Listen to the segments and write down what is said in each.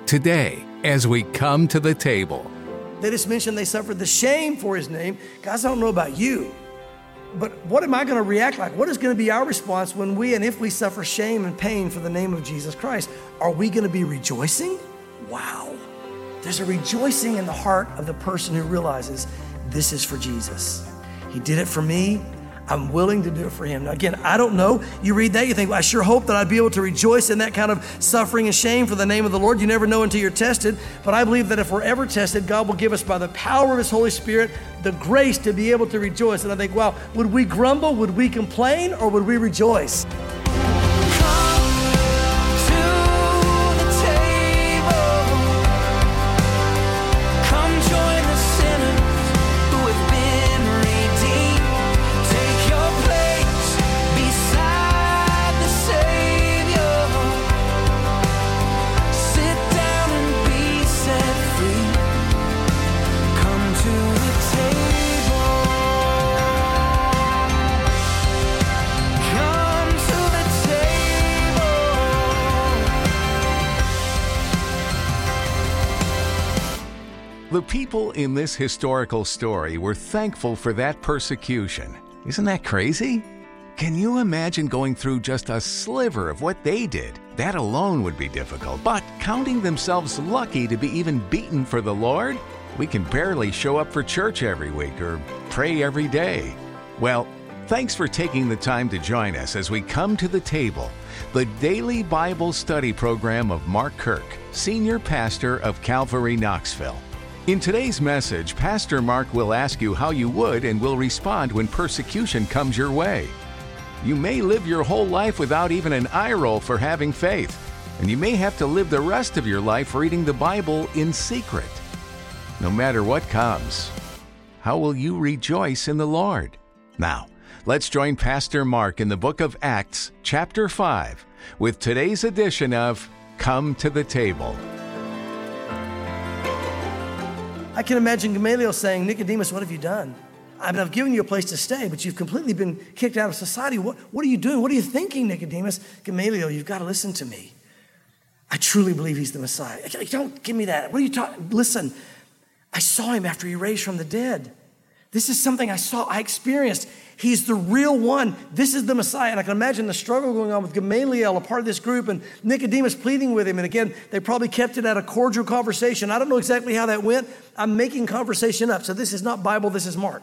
today as we come to the table. They just mentioned they suffered the shame for his name. Guys, I don't know about you, but what am I going to react like? What is going to be our response when we and if we suffer shame and pain for the name of Jesus Christ? Are we going to be rejoicing? Wow. There's a rejoicing in the heart of the person who realizes this is for Jesus. He did it for me. I'm willing to do it for him. Now, again, I don't know. You read that, you think, well, I sure hope that I'd be able to rejoice in that kind of suffering and shame for the name of the Lord. You never know until you're tested. But I believe that if we're ever tested, God will give us, by the power of his Holy Spirit, the grace to be able to rejoice. And I think, wow, would we grumble? Would we complain? Or would we rejoice? The people in this historical story were thankful for that persecution. Isn't that crazy? Can you imagine going through just a sliver of what they did? That alone would be difficult. But counting themselves lucky to be even beaten for the Lord? We can barely show up for church every week or pray every day. Well, thanks for taking the time to join us as we come to the table, the daily Bible study program of Mark Kirk, Senior Pastor of Calvary Knoxville. In today's message, Pastor Mark will ask you how you would and will respond when persecution comes your way. You may live your whole life without even an eye roll for having faith, and you may have to live the rest of your life reading the Bible in secret. No matter what comes, how will you rejoice in the Lord? Now, let's join Pastor Mark in the book of Acts, chapter 5, with today's edition of Come to the Table. I can imagine Gamaliel saying, Nicodemus, what have you done? I mean, I've given you a place to stay, but you've completely been kicked out of society. What are you doing? What are you thinking, Nicodemus? Gamaliel, you've got to listen to me. I truly believe he's the Messiah. Don't give me that. What are you talking? Listen, I saw him after he raised from the dead. This is something I saw, I experienced. He's the real one. This is the Messiah. And I can imagine the struggle going on with Gamaliel, a part of this group, and Nicodemus pleading with him. And again, they probably kept it at a cordial conversation. I don't know exactly how that went. I'm making conversation up. So this is not Bible, this is Mark.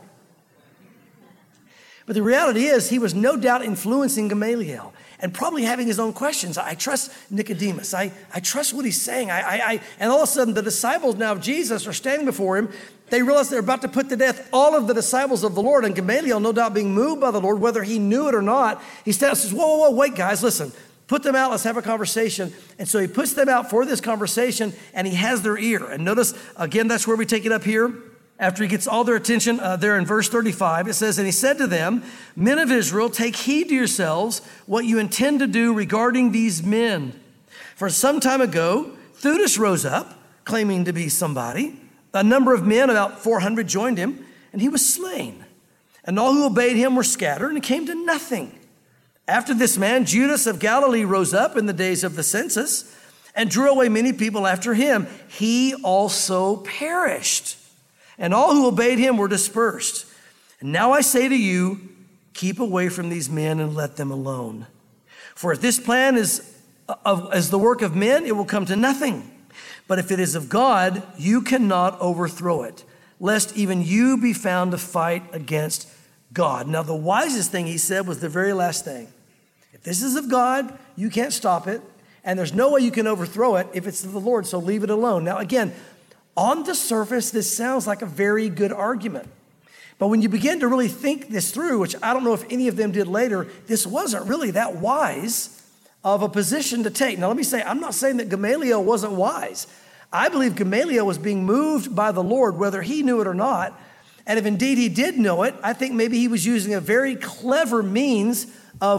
But the reality is, he was no doubt influencing Gamaliel and probably having his own questions. I trust Nicodemus. I trust what he's saying. And all of a sudden, the disciples now of Jesus are standing before him. They realize they're about to put to death all of the disciples of the Lord. And Gamaliel, no doubt being moved by the Lord, whether he knew it or not, he stands and says, whoa, wait, guys, listen. Put them out, let's have a conversation. And so he puts them out for this conversation, and he has their ear. And notice, again, that's where we take it up here. After he gets all their attention, there in verse 35, it says, and he said to them, men of Israel, take heed to yourselves what you intend to do regarding these men. For some time ago, Theudas rose up, claiming to be somebody. A number of men, about 400, joined him, and he was slain. And all who obeyed him were scattered, and it came to nothing. After this man, Judas of Galilee rose up in the days of the census, and drew away many people after him. He also perished. And all who obeyed him were dispersed. And now I say to you, keep away from these men and let them alone. For if this plan is the work of men, it will come to nothing. But if it is of God, you cannot overthrow it, lest even you be found to fight against God. Now, the wisest thing he said was the very last thing. If this is of God, you can't stop it. And there's no way you can overthrow it if it's of the Lord, so leave it alone. Now, again, on the surface, this sounds like a very good argument. But when you begin to really think this through, which I don't know if any of them did later, this wasn't really that wise of a position to take. Now, let me say, I'm not saying that Gamaliel wasn't wise. I believe Gamaliel was being moved by the Lord, whether he knew it or not. And if indeed he did know it, I think maybe he was using a very clever means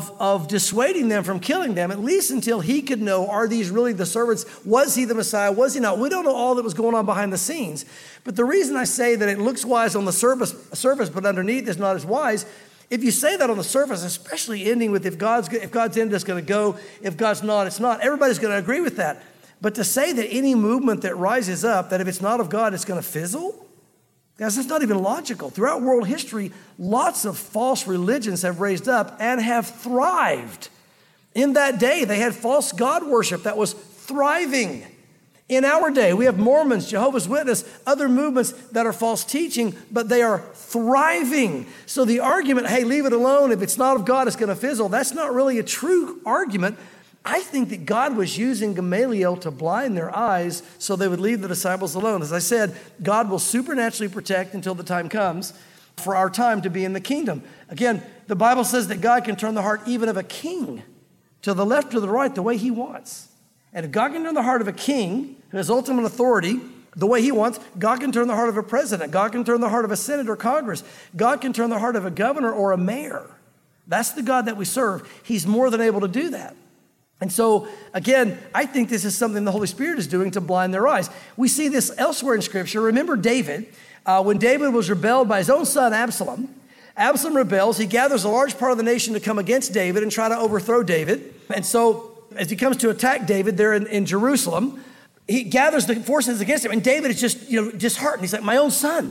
of dissuading them from killing them, at least until he could know, are these really the servants? Was he the Messiah? Was he not? We don't know all that was going on behind the scenes. But the reason I say that it looks wise on the surface, but underneath is not as wise, if you say that on the surface, especially ending with if God's in it, it's going to go. If God's not, it's not. Everybody's going to agree with that. But to say that any movement that rises up, that if it's not of God, it's going to fizzle, guys, that's not even logical. Throughout world history, lots of false religions have raised up and have thrived. In that day, they had false God worship that was thriving. In our day, we have Mormons, Jehovah's Witnesses, other movements that are false teaching, but they are thriving. So the argument, hey, leave it alone, if it's not of God, it's going to fizzle, that's not really a true argument. I think that God was using Gamaliel to blind their eyes so they would leave the disciples alone. As I said, God will supernaturally protect until the time comes for our time to be in the kingdom. Again, the Bible says that God can turn the heart even of a king to the left or the right the way he wants. And if God can turn the heart of a king who has ultimate authority the way he wants, God can turn the heart of a president. God can turn the heart of a Senate or Congress. God can turn the heart of a governor or a mayor. That's the God that we serve. He's more than able to do that. And so, again, I think this is something the Holy Spirit is doing to blind their eyes. We see this elsewhere in Scripture. Remember David, when David was rebelled by his own son Absalom. Absalom rebels. He gathers a large part of the nation to come against David and try to overthrow David. And so, as he comes to attack David there in Jerusalem, he gathers the forces against him. And David is just, disheartened. He's like, my own son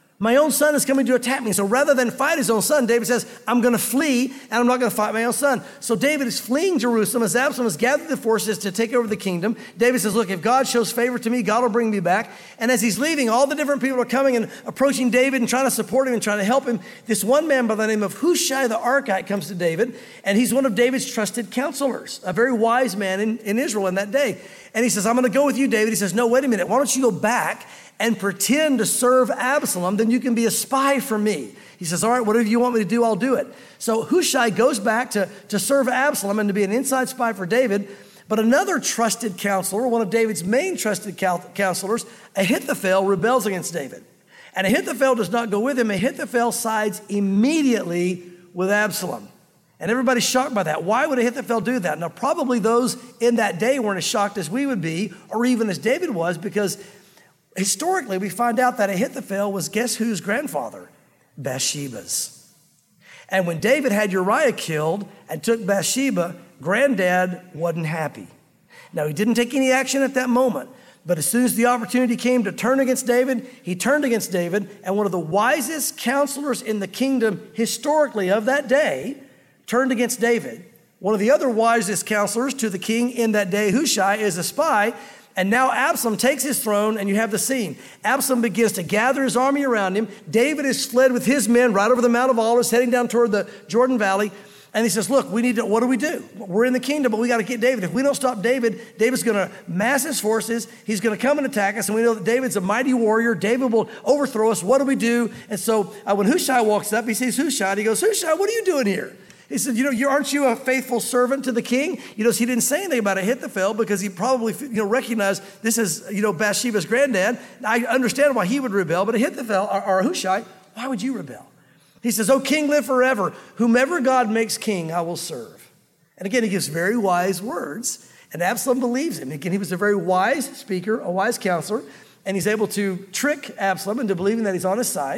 is coming to attack me. So rather than fight his own son, David says, I'm going to flee and I'm not going to fight my own son. So David is fleeing Jerusalem as Absalom has gathered the forces to take over the kingdom. David says, look, if God shows favor to me, God will bring me back. And as he's leaving, all the different people are coming and approaching David and trying to support him and trying to help him. This one man by the name of Hushai the Archite comes to David, and he's one of David's trusted counselors, a very wise man in Israel in that day. And he says, I'm going to go with you, David. He says, no, wait a minute. Why don't you go back and pretend to serve Absalom, then you can be a spy for me. He says, all right, whatever you want me to do, I'll do it. So Hushai goes back to serve Absalom and to be an inside spy for David. But another trusted counselor, one of David's main trusted counselors, Ahithophel, rebels against David. And Ahithophel does not go with him. Ahithophel sides immediately with Absalom. And everybody's shocked by that. Why would Ahithophel do that? Now, probably those in that day weren't as shocked as we would be, or even as David was, because historically, we find out that Ahithophel was, guess whose grandfather? Bathsheba's. And when David had Uriah killed and took Bathsheba, granddad wasn't happy. Now, he didn't take any action at that moment, but as soon as the opportunity came to turn against David, he turned against David, and one of the wisest counselors in the kingdom historically of that day turned against David. One of the other wisest counselors to the king in that day, Hushai, is a spy. And now Absalom takes his throne, and you have the scene. Absalom begins to gather his army around him. David is fled with his men right over the Mount of Olives, heading down toward the Jordan Valley. And he says, look, what do we do? We're in the kingdom, but we got to get David. If we don't stop David, David's going to mass his forces. He's going to come and attack us. And we know that David's a mighty warrior. David will overthrow us. What do we do? And so when Hushai walks up, he sees Hushai. And he goes, Hushai, what are you doing here? He said, aren't you a faithful servant to the king? He didn't say anything about Ahithophel because he probably, recognized this is, Bathsheba's granddad. I understand why he would rebel, but Ahithophel or Hushai, why would you rebel? He says, O king, live forever. Whomever God makes king, I will serve. And again, he gives very wise words, and Absalom believes him. Again, he was a very wise speaker, a wise counselor, and he's able to trick Absalom into believing that he's on his side.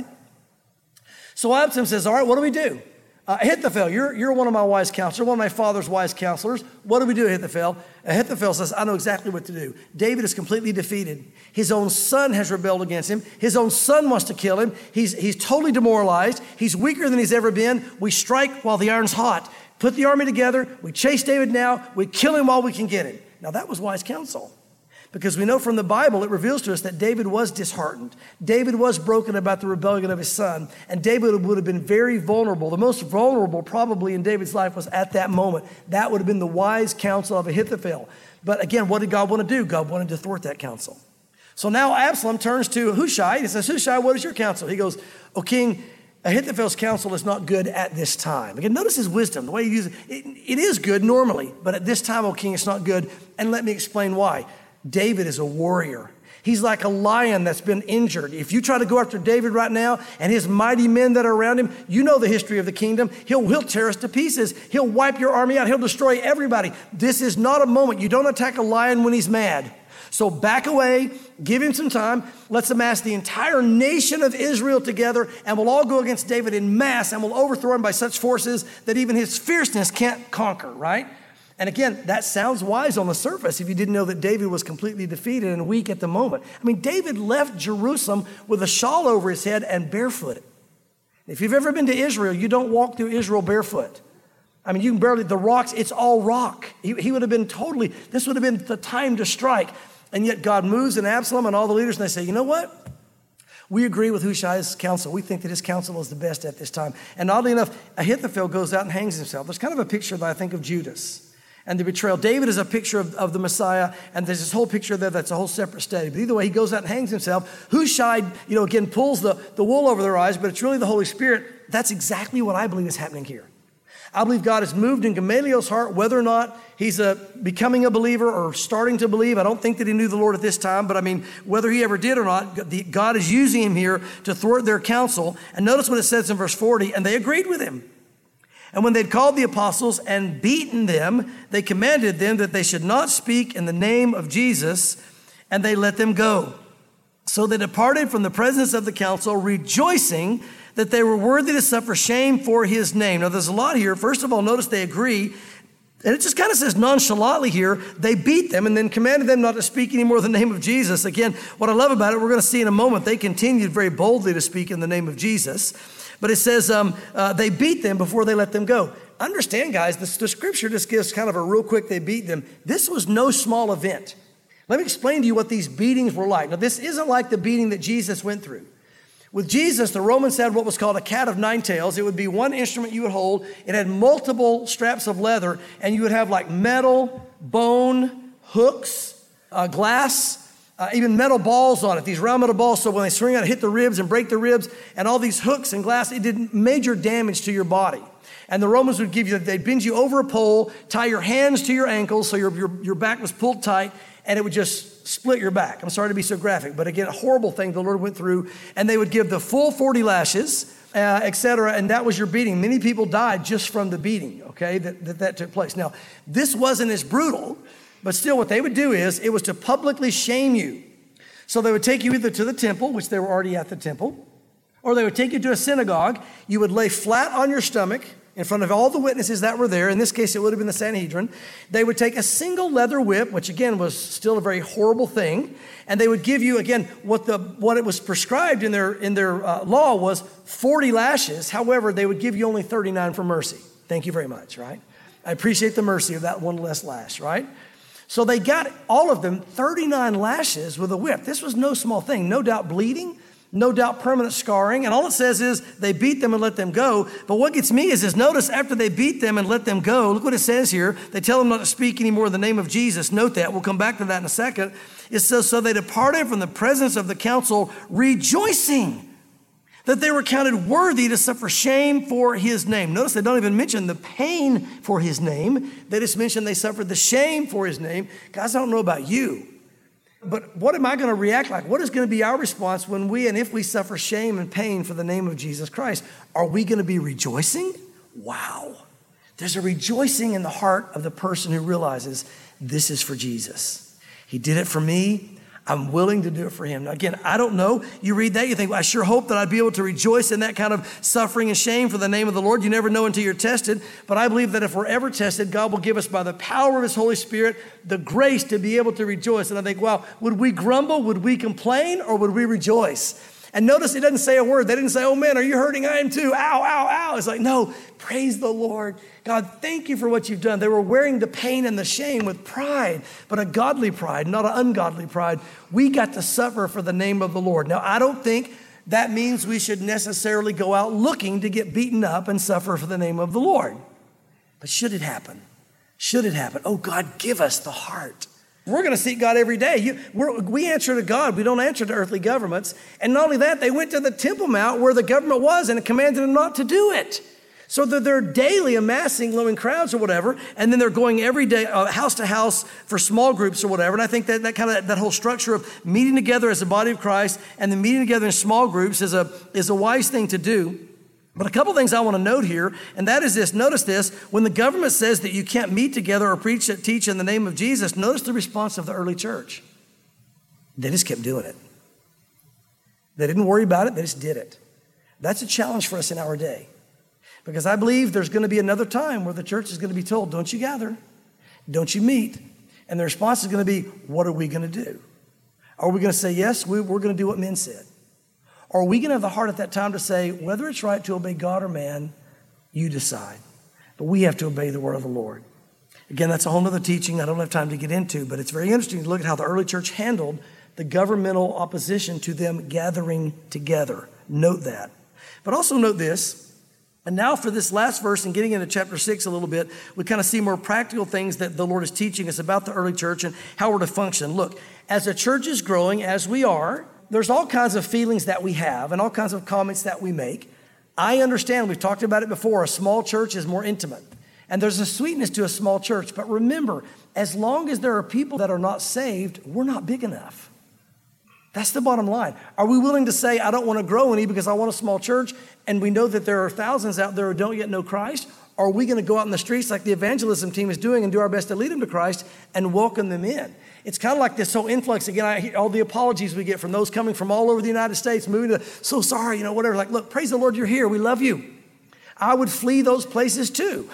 So Absalom says, all right, what do we do? Ahithophel, you're one of my wise counselors, one of my father's wise counselors. What do we do, Ahithophel? Ahithophel says, I know exactly what to do. David is completely defeated. His own son has rebelled against him. His own son wants to kill him. He's totally demoralized. He's weaker than he's ever been. We strike while the iron's hot. Put the army together. We chase David now. We kill him while we can get him. Now, that was wise counsel. Because we know from the Bible, it reveals to us that David was disheartened. David was broken about the rebellion of his son. And David would have been very vulnerable. The most vulnerable probably in David's life was at that moment. That would have been the wise counsel of Ahithophel. But again, what did God want to do? God wanted to thwart that counsel. So now Absalom turns to Hushai. He says, Hushai, what is your counsel? He goes, O king, Ahithophel's counsel is not good at this time. Again, notice his wisdom, the way he uses it. It is good normally, but at this time, O king, it's not good. And let me explain why. David is a warrior. He's like a lion that's been injured. If you try to go after David right now and his mighty men that are around him, you know the history of the kingdom. He'll tear us to pieces. He'll wipe your army out. He'll destroy everybody. This is not a moment. You don't attack a lion when he's mad. So back away, give him some time. Let's amass the entire nation of Israel together, and we'll all go against David in mass, and we'll overthrow him by such forces that even his fierceness can't conquer, right? And again, that sounds wise on the surface if you didn't know that David was completely defeated and weak at the moment. I mean, David left Jerusalem with a shawl over his head and barefooted. If you've ever been to Israel, you don't walk through Israel barefoot. I mean, you can barely, the rocks, it's all rock. He would have been totally, this would have been the time to strike. And yet God moves in Absalom and all the leaders, and they say, you know what? We agree with Hushai's counsel. We think that his counsel is the best at this time. And oddly enough, Ahithophel goes out and hangs himself. There's kind of a picture that I think of Judas and the betrayal. David is a picture of the Messiah, and there's this whole picture there that's a whole separate study. But either way, he goes out and hangs himself. Hushai, again, pulls the wool over their eyes, but it's really the Holy Spirit. That's exactly what I believe is happening here. I believe God has moved in Gamaliel's heart, whether or not he's becoming a believer or starting to believe. I don't think that he knew the Lord at this time, but I mean, whether he ever did or not, God is using him here to thwart their counsel. And notice what it says in verse 40, and they agreed with him. And when they'd called the apostles and beaten them, they commanded them that they should not speak in the name of Jesus, and they let them go. So they departed from the presence of the council, rejoicing that they were worthy to suffer shame for his name. Now, there's a lot here. First of all, notice they agree. And it just kind of says nonchalantly here, they beat them and then commanded them not to speak anymore in the name of Jesus. Again, what I love about it, we're going to see in a moment, they continued very boldly to speak in the name of Jesus. But it says they beat them before they let them go. Understand, guys, the scripture just gives kind of a real quick, they beat them. This was no small event. Let me explain to you what these beatings were like. Now, this isn't like the beating that Jesus went through. With Jesus, the Romans had what was called a cat of nine tails. It would be one instrument you would hold. It had multiple straps of leather, and you would have like metal, bone, hooks, glass, even metal balls on it, these round metal balls. So when they swing out, it hit the ribs and break the ribs, and all these hooks and glass, it did major damage to your body. And the Romans would they'd bend you over a pole, tie your hands to your ankles so your back was pulled tight, and it would just split your back. I'm sorry to be so graphic, but again, a horrible thing the Lord went through. And they would give the full 40 lashes, etc., and that was your beating. Many people died just from the beating, okay, that took place. Now, this wasn't as brutal, but still what they would do it was to publicly shame you. So they would take you either to the temple, which they were already at the temple, or they would take you to a synagogue. You would lay flat on your stomach in front of all the witnesses that were there. In this case, it would have been the Sanhedrin. They would take a single leather whip, which again was still a very horrible thing, and they would give you, again, what it was prescribed in their law was 40 lashes. However, they would give you only 39 for mercy. Thank you very much, right? I appreciate the mercy of that one less lash, right? So they got all of them 39 lashes with a whip. This was no small thing. No doubt bleeding, no doubt permanent scarring. And all it says is they beat them and let them go. But what gets me is notice after they beat them and let them go, look what it says here. They tell them not to speak anymore in the name of Jesus. Note that. We'll come back to that in a second. It says, so they departed from the presence of the council, rejoicing that they were counted worthy to suffer shame for his name. Notice they don't even mention the pain for his name. They just mention they suffered the shame for his name. Guys, I don't know about you, but what am I going to react like? What is going to be our response when we and if we suffer shame and pain for the name of Jesus Christ? Are we going to be rejoicing? Wow. There's a rejoicing in the heart of the person who realizes this is for Jesus. He did it for me. I'm willing to do it for him. Now, again, I don't know. You read that, you think, well, I sure hope that I'd be able to rejoice in that kind of suffering and shame for the name of the Lord. You never know until you're tested. But I believe that if we're ever tested, God will give us by the power of his Holy Spirit the grace to be able to rejoice. And I think, wow, would we grumble? Would we complain? Or would we rejoice? And notice it doesn't say a word. They didn't say, oh man, are you hurting? I am too. Ow, ow, ow. It's like, no, praise the Lord. God, thank you for what you've done. They were wearing the pain and the shame with pride, but a godly pride, not an ungodly pride. We got to suffer for the name of the Lord. Now, I don't think that means we should necessarily go out looking to get beaten up and suffer for the name of the Lord. But should it happen? Should it happen? Oh, God, give us the heart. We're going to seek God every day. We answer to God. We don't answer to earthly governments. And not only that, they went to the Temple Mount where the government was and it commanded them not to do it. So that they're daily amassing glowing crowds or whatever, and then they're going every day house to house for small groups or whatever. And I think that whole structure of meeting together as a body of Christ and then meeting together in small groups is a wise thing to do. But a couple things I want to note here, and that is this. Notice this. When the government says that you can't meet together or teach in the name of Jesus, notice the response of the early church. They just kept doing it. They didn't worry about it. They just did it. That's a challenge for us in our day. Because I believe there's going to be another time where the church is going to be told, don't you gather. Don't you meet? And the response is going to be, what are we going to do? Are we going to say, yes, we're going to do what men said? Or are we going to have the heart at that time to say, whether it's right to obey God or man, you decide. But we have to obey the word of the Lord. Again, that's a whole other teaching I don't have time to get into, but it's very interesting to look at how the early church handled the governmental opposition to them gathering together. Note that. But also note this, and now for this last verse and getting into chapter 6 a little bit, we kind of see more practical things that the Lord is teaching us about the early church and how we're to function. Look, as a church is growing, as we are, there's all kinds of feelings that we have and all kinds of comments that we make. I understand, we've talked about it before, a small church is more intimate. And there's a sweetness to a small church. But remember, as long as there are people that are not saved, we're not big enough. That's the bottom line. Are we willing to say, I don't want to grow any because I want a small church, and we know that there are thousands out there who don't yet know Christ? Or are we going to go out in the streets like the evangelism team is doing and do our best to lead them to Christ and welcome them in? It's kind of like this whole influx. Again, I hear all the apologies we get from those coming from all over the United States, moving to, so sorry, whatever. Like, look, praise the Lord, you're here. We love you. I would flee those places too.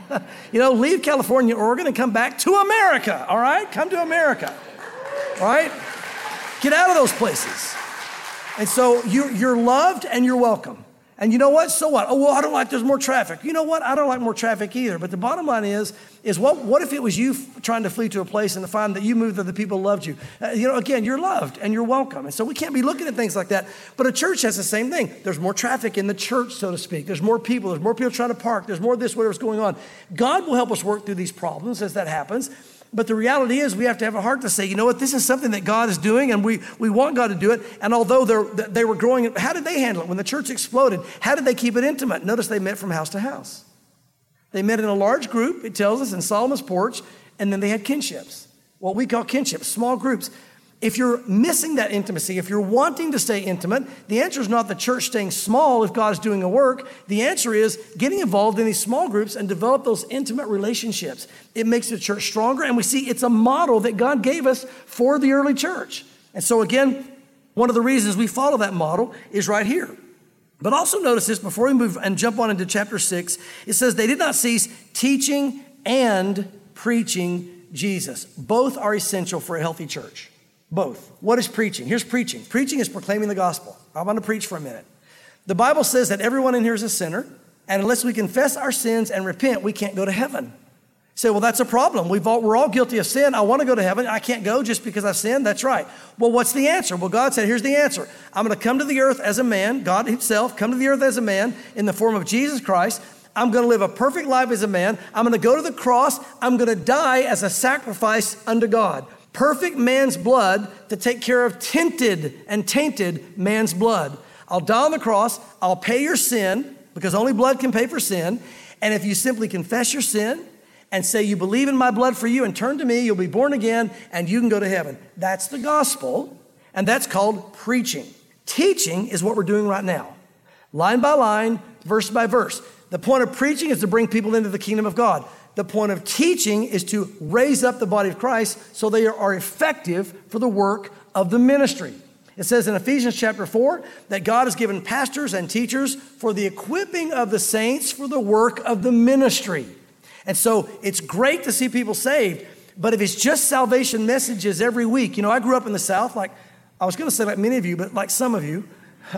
Leave California, Oregon, and come back to America, all right? Come to America, all right? Get out of those places. And so you're loved and you're welcome. And you know what? So what? Oh, well, I don't like there's more traffic. You know what? I don't like more traffic either. But the bottom line is what if it was you trying to flee to a place and to find that you moved that the people loved you? Again, you're loved and you're welcome. And so we can't be looking at things like that. But a church has the same thing. There's more traffic in the church, so to speak. There's more people. There's more people trying to park. There's more of this, whatever's going on. God will help us work through these problems as that happens. But the reality is we have to have a heart to say, you know what, this is something that God is doing and we want God to do it. And although they were growing, how did they handle it? When the church exploded, how did they keep it intimate? Notice they met from house to house. They met in a large group, it tells us, in Solomon's porch, and then they had kinships, what we call kinships, small groups. If you're missing that intimacy, if you're wanting to stay intimate, the answer is not the church staying small if God is doing a work. The answer is getting involved in these small groups and develop those intimate relationships. It makes the church stronger, and we see it's a model that God gave us for the early church. And so again, one of the reasons we follow that model is right here. But also notice this before we move and jump on into chapter 6. It says they did not cease teaching and preaching Jesus. Both are essential for a healthy church. Both. What is preaching? Here's preaching. Preaching is proclaiming the gospel. I'm going to preach for a minute. The Bible says that everyone in here is a sinner, and unless we confess our sins and repent, we can't go to heaven. Say, well, that's a problem. We're all guilty of sin. I want to go to heaven. I can't go just because I've sinned. That's right. Well, what's the answer? Well, God said, here's the answer. I'm going to come to the earth as a man, God himself, come to the earth as a man in the form of Jesus Christ. I'm going to live a perfect life as a man. I'm going to go to the cross. I'm going to die as a sacrifice unto God. Perfect man's blood to take care of tinted and tainted man's blood. I'll die on the cross. I'll pay your sin because only blood can pay for sin. And if you simply confess your sin and say you believe in my blood for you and turn to me, you'll be born again and you can go to heaven. That's the gospel, and that's called preaching. Teaching is what we're doing right now. Line by line, verse by verse. The point of preaching is to bring people into the kingdom of God. The point of teaching is to raise up the body of Christ so they are effective for the work of the ministry. It says in Ephesians chapter 4 that God has given pastors and teachers for the equipping of the saints for the work of the ministry. And so it's great to see people saved, but if it's just salvation messages every week, I grew up in the South, like I was going to say like many of you, but like some of you,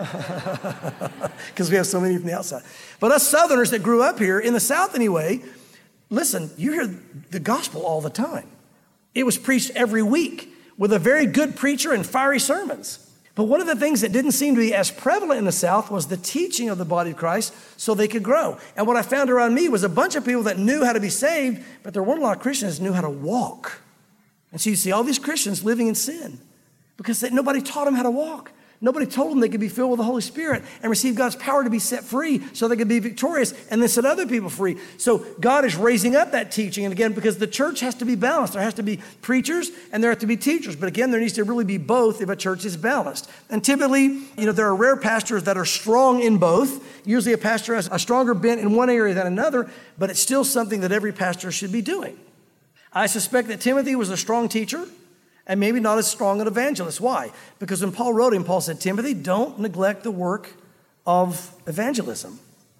because we have so many from the outside. But us Southerners that grew up here, in the South anyway, listen, you hear the gospel all the time. It was preached every week with a very good preacher and fiery sermons. But one of the things that didn't seem to be as prevalent in the South was the teaching of the body of Christ so they could grow. And what I found around me was a bunch of people that knew how to be saved, but there weren't a lot of Christians that knew how to walk. And so you see all these Christians living in sin because nobody taught them how to walk. Nobody told them they could be filled with the Holy Spirit and receive God's power to be set free so they could be victorious and then set other people free. So God is raising up that teaching. And again, because the church has to be balanced. There has to be preachers and there have to be teachers. But again, there needs to really be both if a church is balanced. And typically, there are rare pastors that are strong in both. Usually a pastor has a stronger bent in one area than another, but it's still something that every pastor should be doing. I suspect that Timothy was a strong teacher, and maybe not as strong an evangelist. Why? Because when Paul wrote him, Paul said, Timothy, don't neglect the work of evangelism.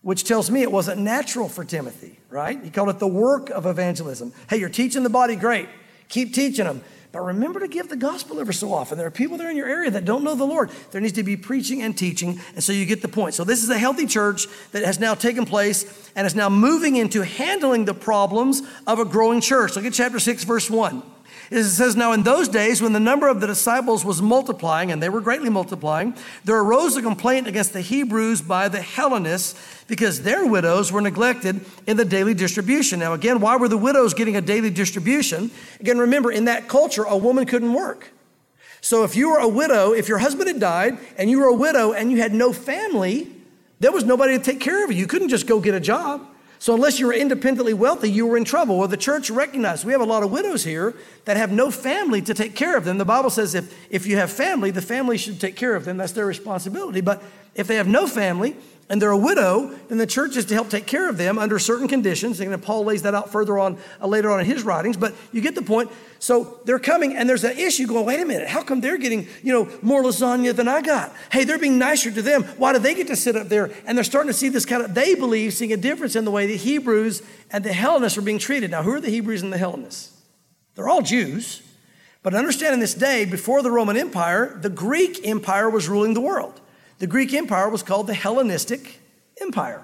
which tells me it wasn't natural for Timothy, right? He called it the work of evangelism. Hey, you're teaching the body, great. Keep teaching them. But remember to give the gospel every so often. There are people there in your area that don't know the Lord. There needs to be preaching and teaching, and so you get the point. So this is a healthy church that has now taken place and is now moving into handling the problems of a growing church. Look at chapter 6, verse 1. It says, now in those days when the number of the disciples was multiplying, and they were greatly multiplying, there arose a complaint against the Hebrews by the Hellenists because their widows were neglected in the daily distribution. Now again, why were the widows getting a daily distribution? Again, remember, in that culture, a woman couldn't work. So if you were a widow, if your husband had died and you were a widow and you had no family, there was nobody to take care of you. You couldn't just go get a job. So unless you were independently wealthy, you were in trouble. Well, the church recognized we have a lot of widows here that have no family to take care of them. The Bible says if you have family, the family should take care of them. That's their responsibility. But if they have no family and they're a widow, then the church is to help take care of them under certain conditions. And Paul lays that out further on later on in his writings. But you get the point. So they're coming and there's an issue going, wait a minute, how come they're getting, more lasagna than I got? Hey, they're being nicer to them. Why do they get to sit up there? And they're starting to see this they believe, seeing a difference in the way the Hebrews and the Hellenists are being treated. Now, who are the Hebrews and the Hellenists? They're all Jews. But understand in this day, before the Roman Empire, the Greek Empire was ruling the world. The Greek Empire was called the Hellenistic Empire.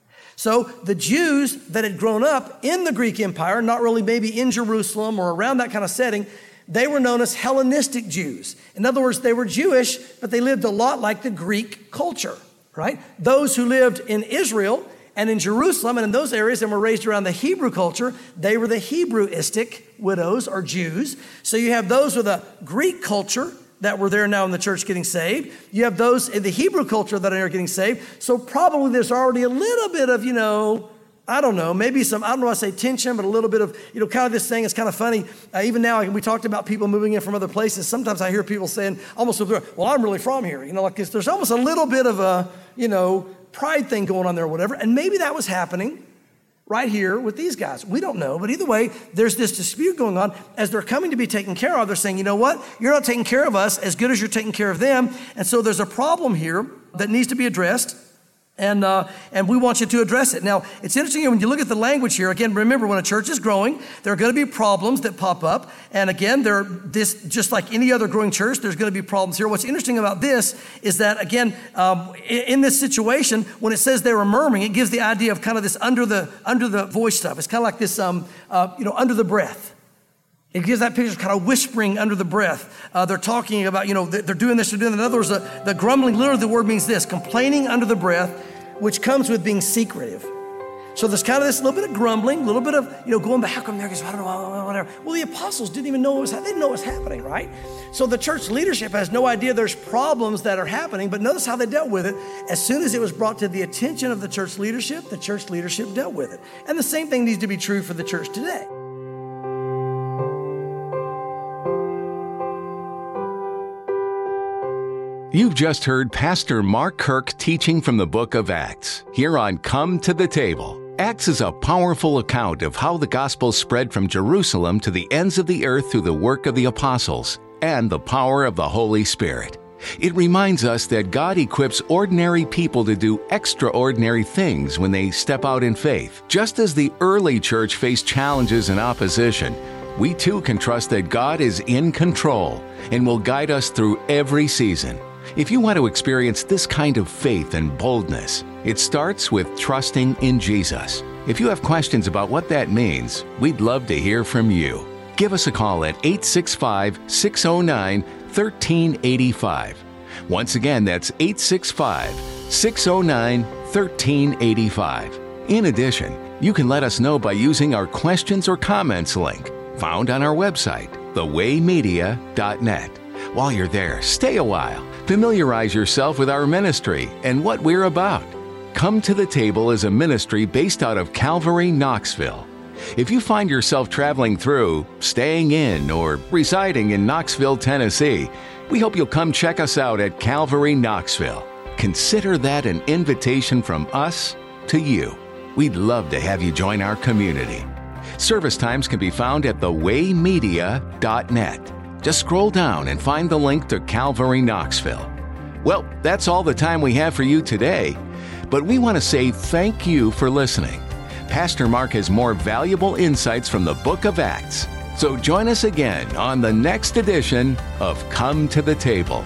So the Jews that had grown up in the Greek Empire, not really maybe in Jerusalem or around that kind of setting, they were known as Hellenistic Jews. In other words, they were Jewish, but they lived a lot like the Greek culture, right? Those who lived in Israel and in Jerusalem and in those areas and were raised around the Hebrew culture, they were the Hebrewistic widows or Jews. So you have those with a Greek culture that were there now in the church getting saved. You have those in the Hebrew culture that are getting saved. So probably there's already a little bit of, I don't know, maybe some, I don't know, I say tension, but a little bit of, kind of this thing. It's kind of funny. Even now, we talked about people moving in from other places. Sometimes I hear people saying almost, well, I'm really from here. Like this. There's almost a little bit of a, pride thing going on there or whatever. And maybe that was happening right here with these guys. We don't know, but either way, there's this dispute going on. As they're coming to be taken care of, they're saying, you know what? You're not taking care of us as good as you're taking care of them. And so there's a problem here that needs to be addressed. And we want you to address it. Now, it's interesting when you look at the language here. Again, remember, when a church is growing, there are going to be problems that pop up. And again, just like any other growing church, there's going to be problems here. What's interesting about this is that, again, in this situation, when it says they were murmuring, it gives the idea of kind of this under the voice stuff. It's kind of like this, under the breath. It gives that picture of kind of whispering under the breath. They're talking about, they're doing this, they're doing that. In other words, the grumbling, literally the word means this, complaining under the breath, which comes with being secretive. So there's kind of this little bit of grumbling, a little bit of, going back, how come there? Because I don't know, whatever. Well, the apostles didn't even know what was happening. They didn't know what was happening, right? So the church leadership has no idea there's problems that are happening, but notice how they dealt with it. As soon as it was brought to the attention of the church leadership dealt with it. And the same thing needs to be true for the church today. You've just heard Pastor Mark Kirk teaching from the book of Acts, here on Come to the Table. Acts is a powerful account of how the gospel spread from Jerusalem to the ends of the earth through the work of the apostles and the power of the Holy Spirit. It reminds us that God equips ordinary people to do extraordinary things when they step out in faith. Just as the early church faced challenges and opposition, we too can trust that God is in control and will guide us through every season. If you want to experience this kind of faith and boldness, it starts with trusting in Jesus. If you have questions about what that means, we'd love to hear from you. Give us a call at 865-609-1385. Once again, that's 865-609-1385. In addition, you can let us know by using our questions or comments link found on our website, thewaymedia.net. While you're there, stay a while. Familiarize yourself with our ministry and what we're about. Come to the Table is a ministry based out of Calvary, Knoxville. If you find yourself traveling through, staying in, or residing in Knoxville, Tennessee, we hope you'll come check us out at Calvary, Knoxville. Consider that an invitation from us to you. We'd love to have you join our community. Service times can be found at thewaymedia.net. Just scroll down and find the link to Calvary Knoxville. Well, that's all the time we have for you today. but we want to say thank you for listening. Pastor Mark has more valuable insights from the book of Acts. So join us again on the next edition of Come to the Table.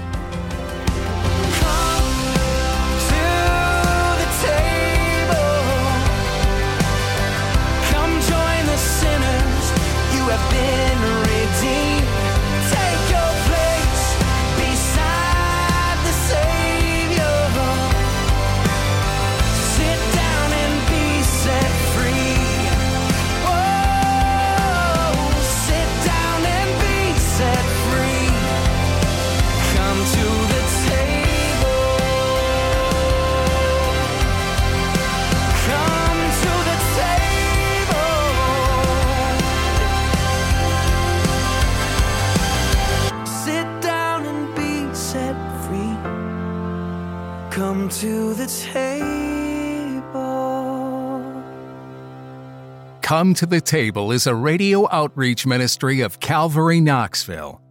Come to the table. Come to the Table is a radio outreach ministry of Calvary Knoxville.